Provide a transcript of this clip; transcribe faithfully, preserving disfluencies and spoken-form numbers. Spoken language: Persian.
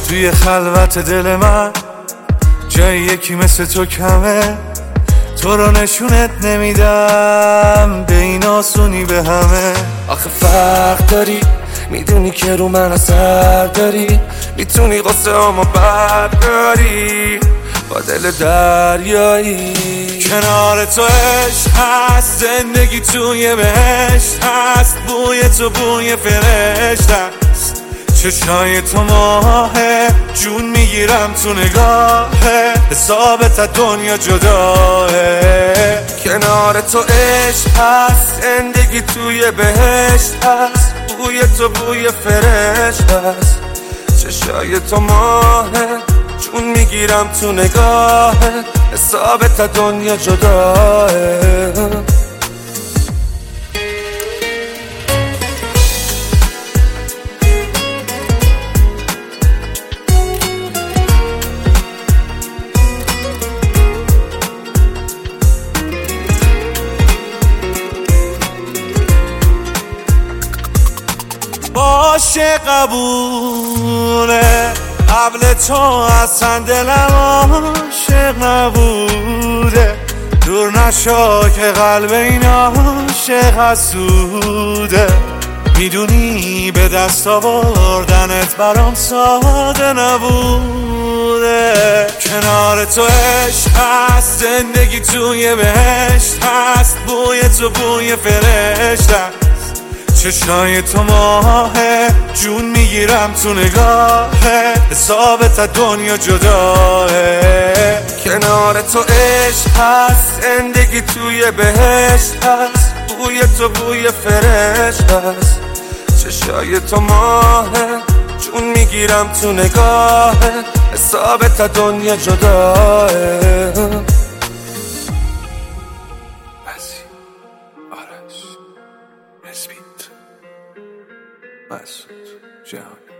توی خلوت دل من جای یکی مثل تو کمه، تو رو نشونت نمیدم به این آسونی به همه. آخه فرق داری، میدونی که رو من اثر داری، میتونی قصه همو برداری با دل دریایی. کنار تو عشق هست، زندگی توی بهشت هست، بوی تو بوی فرشته است، چشای تو ماهه، جون میگیرم تو نگاهه، حسابت از دنیا جداه. کنار تو عشق هست، زندگی توی بهشت هست، بوی تو بوی فرشته است، چشای تو ماهه، جون میگیرم تو نگاهه، حسابت از دنیا جداه. باشه قبوله، قبل تو اصلا دلم عاشق نبوده، دور نشو که قلب این عاشق حسوده، میدونی به دست آوردنت برام ساده نبوده. کنار تو عشق هست، زندگی توی بهشت هست، بوی تو بوی فرشته است، چشای تو ماهه، جون میگیرم تو نگاهه، حسابت از دنیا جداه. کنار تو عشق هست، زندگی توی بهشت هست، بوی تو بوی فرشته است، چشای تو ماهه، جون میگیرم تو نگاهه، حسابت از دنیا جداه. آرش، مسبیت، مسعود، جهانی.